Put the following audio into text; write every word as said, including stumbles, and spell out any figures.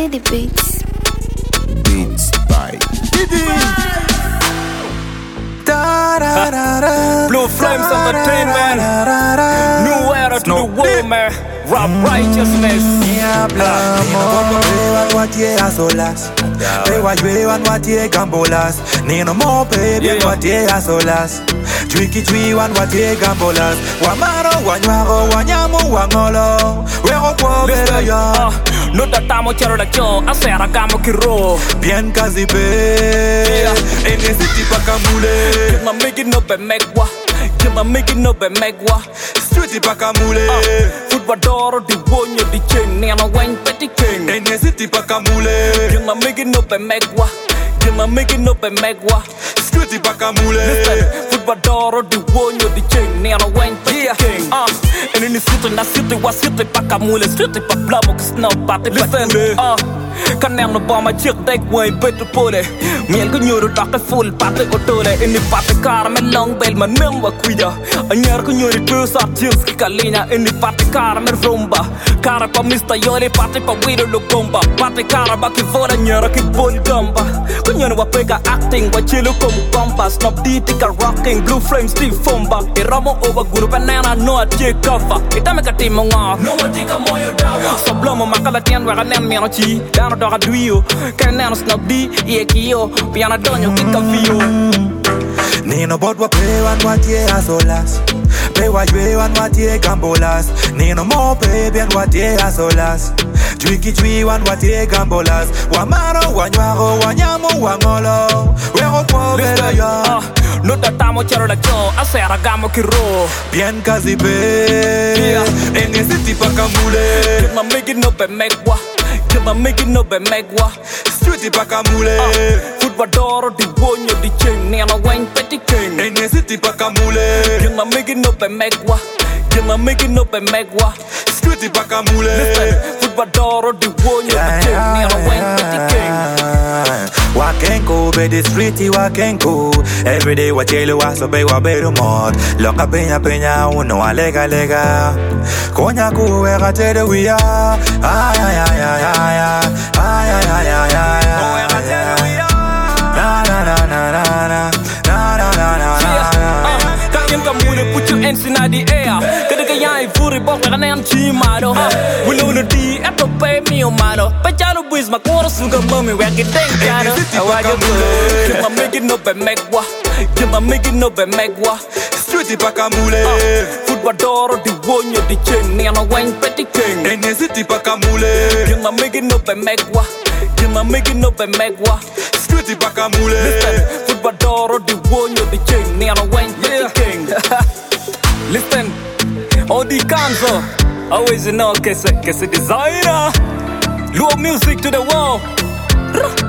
Medi Beats. Beats by Diddy. Blue Flames Entertainment. New era to the world, man. Rap righteousness. Ni hablamos, beban guatie a solas. Bewa lluevan guatie gambolas. Ni no mo beben guatie a solas. Twiki twi wan guatie gambolas. Wamaro, wanyaro, wanyamu, wangolo. Wero kwa bela ya. No datamo chero la cho, asera gamo kiro. Bien kazi be. En ese tipo kamule. Give my make it no be megwa. Give my make it no be megwa. Street pa kamule. Football door di wonyo di chain. Nana wine petty king. En ese tipo kamule. Give my make it no be megwa. Give my make it no be megwa. Street pa kamule. Football door di wonyo di chain. Nana wine petty king. Ah, and in the city na city wa city pa kamule. Street pa blamo snow party. Listen, ah. Kanang no bomb chick take way better put it. Miel ko nyuro tak full party ko tole. Ini party car me long bell man mem wa kuya. Anyar ko nyuri two sat chips ki kalina. Ini party car me rumba. Car pa mister yole party pa wido lo gomba. Party car ba ki vola nyara ki bol gamba. Ko nyoro wa pega acting wa chilo kom gomba. Snap D tika rocking Blue Flames Steve Fomba. E ramo over guru banana no a tie cover. Ita me ka timo nga. No a tika moyo dawa. So blomo makala tian wa kanem mi no chi. Down dog a duo, canano snap D, e kio, piano doño, kika vio. Nino bot wa beban guatie a solas. Bewa lluevan guatie gambolas. Nino mo beben guatie a solas. Twiki twi wan guatie gambolas. Wamaro, wanyaro, wanyamu, wangolo. Wero kwa bela ya. No datamo chero la cho, asera gamo kiro. Bien kazi be. En ese tipo kamule. Give my make it no be megwa. Give my make it no be megwa. Street pa kamule. Football door di wonyo di chain. Nana wine petty king. En ese tipo kamule. Give my make it no be megwa. Give my make it no be megwa. Street pa kamule. Football door di wonyo di chain. Nana wine petty king. Wakenko be the streety wakenko. Every day wa chelo wa so be wa beru mod. Loka peña peña uno alega lega. Konya ku we ga tere we are. Ay ay ay ay ay ay ay ay ay ay. Na na na na na na na na na na. Kayen kamune put your hands in the air. Kada kaya furi bok na nan chi maro. Wulo no di eto pay me o maro. Pa jalo buis ma koro suga mami we get denk jaro. Awaga bulo. Give my make it no be megwa. Give my make it no be megwa. Street pa kamule. Football door di wonyo di chain. Nana wine petty king. En ese tipo kamule. Give my make it no be megwa. Give my make it no be megwa. Street pa kamule. Football door di wonyo di chain. Nana wine petty king. Listen, all the cancer. Always know que se, que se designer. Low music to the world.